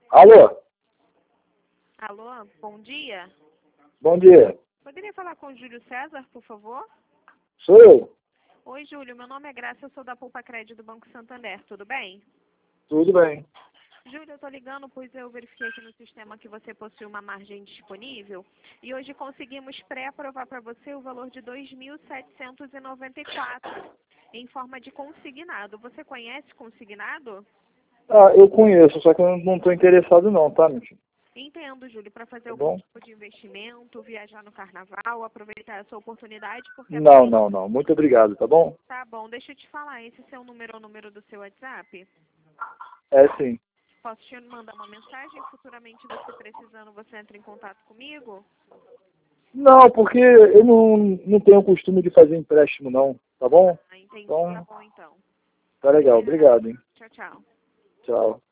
Alô? Alô, bom dia. Bom dia. Poderia falar com o Júlio César, por favor? Sou eu. Oi, Júlio, meu nome é Graça, eu sou da Poupa Crédito do Banco Santander, tudo bem? Tudo bem. Júlio, eu estou ligando pois eu verifiquei aqui no sistema que você possui uma margem disponível e hoje conseguimos pré-aprovar para você o valor de R$ 2.794 em forma de consignado. Você conhece consignado? Ah, eu conheço, só que eu não estou interessado não, tá, meu filho? Entendo, Júlio, para fazer Tá algum bom? tipo de investimento, viajar no carnaval, aproveitar essa oportunidade, porque Não, não, não. Muito obrigado, tá bom? Tá bom, deixa eu te falar, esse seu número é o número do seu WhatsApp? É sim. Posso te mandar uma mensagem? Futuramente você precisando, você entra em contato comigo? Não, porque eu não tenho o costume de fazer empréstimo não, tá bom? Ah, entendi, tá Então, bom então. tá legal. Obrigado, hein? Tchau, tchau. Tchau.